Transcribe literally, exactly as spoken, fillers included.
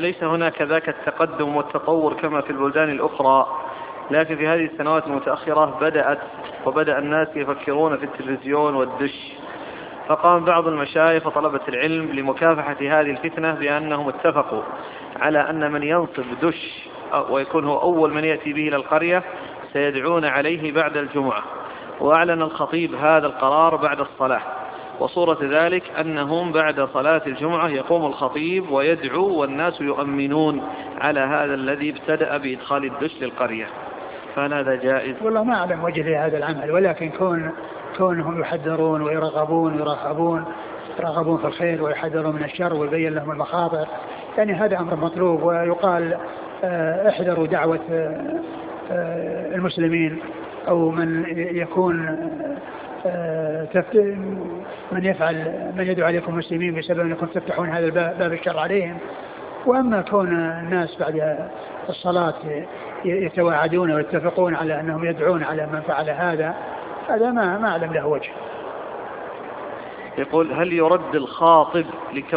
ليس هناك ذاك التقدم والتطور كما في البلدان الأخرى، لكن في هذه السنوات المتأخرة بدأت وبدأ الناس يفكرون في التلفزيون والدش. فقام بعض المشايخ وطلبة العلم لمكافحة هذه الفتنة بأنهم اتفقوا على أن من ينصب دش ويكون هو أول من يأتي به إلى القرية سيدعون عليه بعد الجمعة. وأعلن الخطيب هذا القرار بعد الصلاة، وصورة ذلك أنهم بعد صلاة الجمعة يقوم الخطيب ويدعو والناس يؤمنون على هذا الذي ابتدأ بإدخال الدش للقرية. فهل هذا جائز؟ والله ما أعلم وجه لهذا العمل، ولكن كون كونهم يحذرون ويرغبون ويرهبون يرغبون في الخير ويحذرون من الشر ويبين لهم المخاطر، يعني هذا أمر مطلوب. ويقال احذروا دعوة المسلمين أو من يكون من يفعل من يدعو عليكم المسلمين بسبب أنكم تفتحون هذا الباب الشر عليهم. وأما كون الناس بعد الصلاة يتواعدون ويتفقون على أنهم يدعون على من فعل هذا، هذا ما ما أعلم له وجه. يقول: هل يرد الخاطب لكون